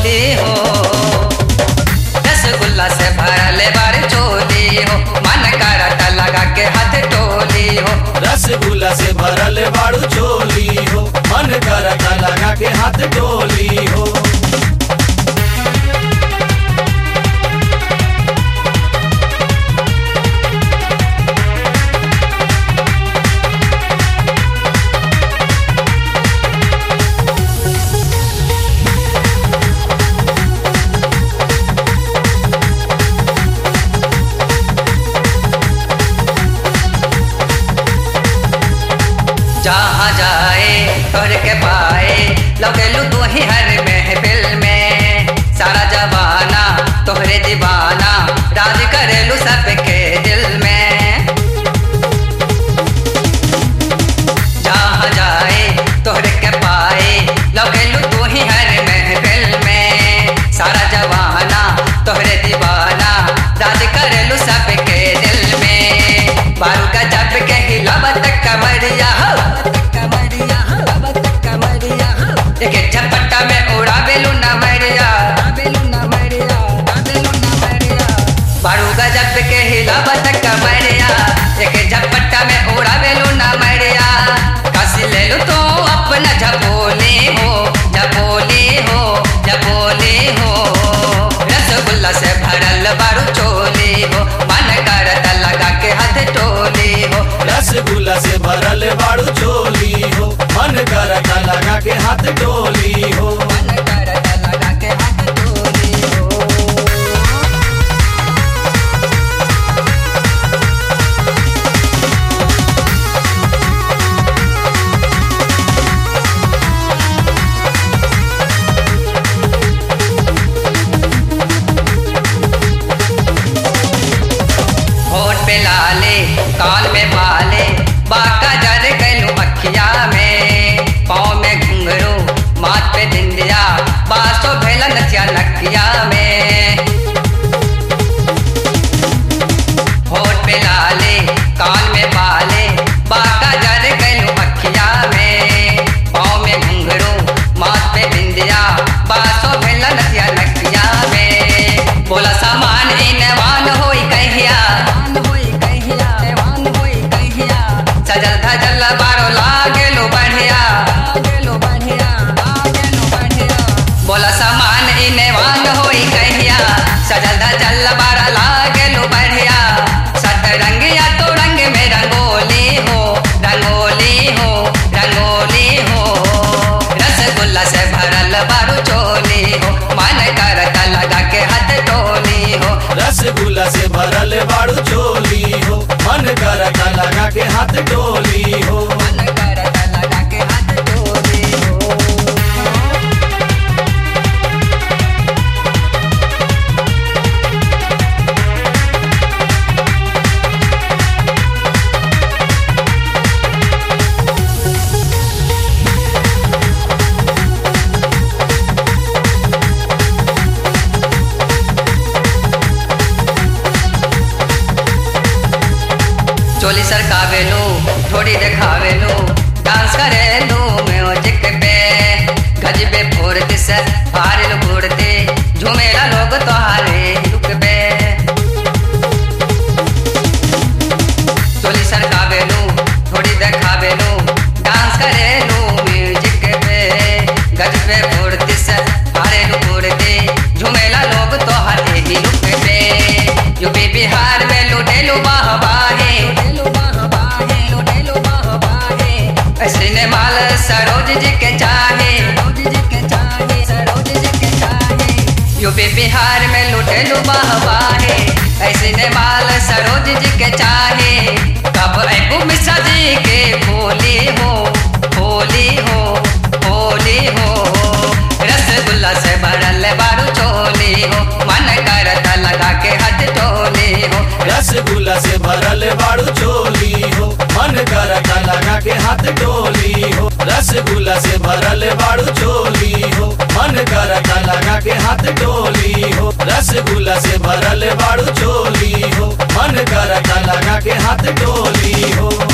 टोली हो। रसगुल्ला से भरल बाड़ चोली हो, मन करता लगा के हाथ टोली हो। रसगुल्ला से भरल बाड़ू चोली हो, मन करता लगा के हाथ टोली हो। जहाँ जाए तोहर के पाए, लगेलू तू ही हर महफिल में। सारा जमाना तोहरे दीवाना, राज करेलू सबके दिल में। जहाँ जाए तोहर के पाए, लगेलू तू ही हर महफिल में। सारा जमाना तोहरे दीवाना, राज करेलू सबके दिल में। बारू का जब के हिलावत कमरिया हो, एक झपट्टा में उड़ा बेलू नमरिया। बारू गजब के हिलावत कमरिया, एक झपट्टा में उड़ा बेलू नमरिया। कस ले लू तो अपना झपोले हो, झपोले हो, झपोले हो। रसगुल्ला से भरल बारू चोली हो, मन करता लगा के हाथ टोली हो। रसगुल्ला से भरल बाड़ू चोली हो, मन करता लगा के हाथ टोली हो। मन करता लगा के हाथ टोली हो। होठ पे लाले, कान में बाले, बाका जर गलू अखिया में। पाँव में घुंघरू, माथ पे बिंदिया, बासो भेला नचिया नकिया में। होठ पे लाले, कान में बाले, बाका जर गलू अखिया में। पाँव में घुंघरू, माथ पे बिंदिया, बासो भेला नचिया नकिया में। बोला सामान इनवान होई कहिया, सजल धजल बारो लागेलो बढ़िया। बोला सामान इनवान होई कहिया, सजल धजल बारा लागेलो बढ़िया। सतरंगिया तो रंग में रंगोली हो, रंगोली हो, रंगोली हो। रसगुल्ला से भरल बारू चोली हो, मन करता लगा के हाथ टोली हो। रसगुल्ला से भरल बाड़ू चोली हो, मन करता लगा के हाथ टोली हो। मन करता लगा के हाथ टोली हो। चोली सरकावेलू, थोड़ी देखावेलू, डांस करेलू म्यूजिक पे। गजबे फोड़ते से हारेलू घूरते, झूमेला लोग तोहारे लुक पे। चोली सरकावेलू, थोड़ी देखावेलू, डांस करेलू म्यूजिक पे। गजबे फोड़ते से हारेलू घूरते, झूमेला लोग तोहारे लुक पे। यूपी बिहार में लुटेलू बाहबाहे, सिनेमाल सरोज जी के चाहे। यूपी बिहार में लुटेलू बाहबाहे, सिनेमाल सरोज जी के चाहे। कब अबू मिश्रा जी के होली हो, होली हो, होली हो। रसगुल्ला से भरल बारू चोली हो, मन करता लगा के हाथ टोली हो। रसगुल्ला से भरल बाड़ू चोली हो, मन करता लगा के हाथ टोली हो। रसगुल्ला से भरल बाड़ू चोली हो, मन करता लगा के हाथ टोली हो। रसगुल्ला से भरल बाड़ू चोली हो, मन करता लगा के हाथ टोली हो।